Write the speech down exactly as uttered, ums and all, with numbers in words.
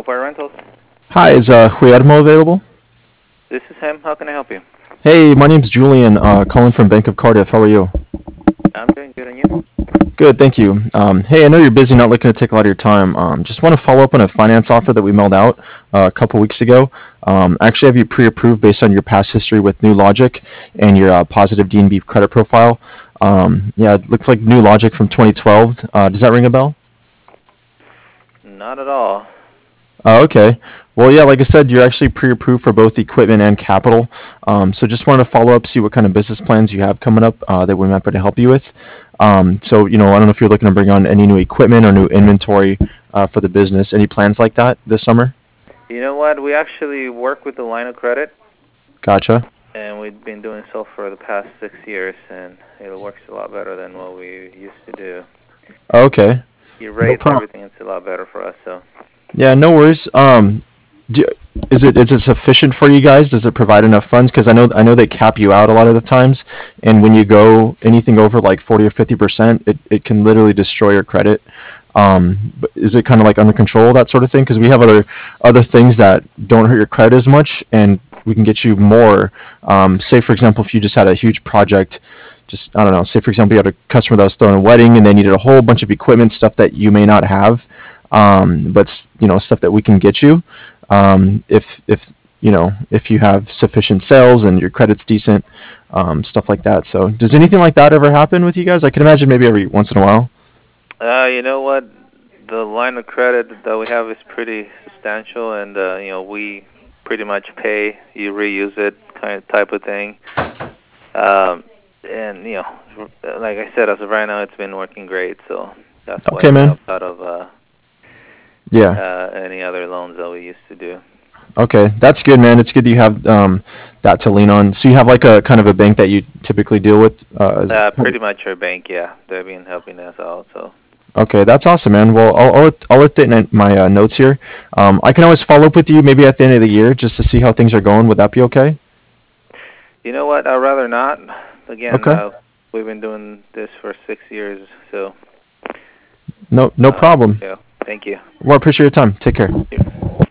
Newport Rentals. Hi, is uh, Guillermo available? This is him. How can I help you? Hey, my name's Julian, uh, calling from Bank of Cardiff. How are you? I'm doing good, and you? Good, thank you. Um, hey, I know you're busy, not looking to take a lot of your time. Um, just want to follow up on a finance offer that we mailed out uh, a couple weeks ago. Um, actually, have you pre-approved based on your past history with New Logic and your uh, positive D and B credit profile. Um, yeah, it looks like New Logic from twenty twelve. Uh, does that ring a bell? Not at all. Oh, okay. Well, yeah, like I said, you're actually pre-approved for both equipment and capital. Um, so just wanted to follow up, see what kind of business plans you have coming up uh, that we might be able to help you with. Um, so, you know, I don't know if you're looking to bring on any new equipment or new inventory uh, for the business. Any plans like that this summer? You know what? We actually work with the line of credit, Gotcha. and we've been doing so for the past six years, and it works a lot better than what we used to do. Okay. Your No rates, problem. everything, it's a lot better for us. So, Yeah, no worries. Um, do, is it is it sufficient for you guys? Does it provide enough funds? Because I know I know they cap you out a lot of the times, and when you go anything over like forty or fifty percent, it, it can literally destroy your credit. Um, but is it kind of like under control, that sort of thing? Because we have other other things that don't hurt your credit as much, and we can get you more. Um, say for example, if you just had a huge project, just I don't know. Say for example, you had a customer that was throwing a wedding, and they needed a whole bunch of equipment, stuff that you may not have, um, but you know stuff that we can get you. Um, if if you know if you have sufficient sales and your credit's decent, um, stuff like that. So does anything like that ever happen with you guys? I can imagine maybe every once in a while. uh, you know what? The line of credit that we have is pretty substantial, and uh, you know we pretty much pay, you reuse it, kind of type of thing. Um, and you know, like I said, as of right now, it's been working great. So that's why Okay, it man. helps out of uh, Yeah. uh, any other loans that we used to do. Okay, that's good, man. It's good that you have um, that to lean on. So you have like a kind of a bank that you typically deal with. Uh, as, Uh, pretty much our bank, yeah, they've been helping us out. So okay, that's awesome, man. Well, I'll I'll, I'll update my uh, notes here. Um, I can always follow up with you maybe at the end of the year just to see how things are going. Would that be okay? you know what? I'd rather not. Again, Okay. uh, we've been doing this for six years, so No, no uh, problem. yeah. Thank you. Well, I appreciate your time. Take care.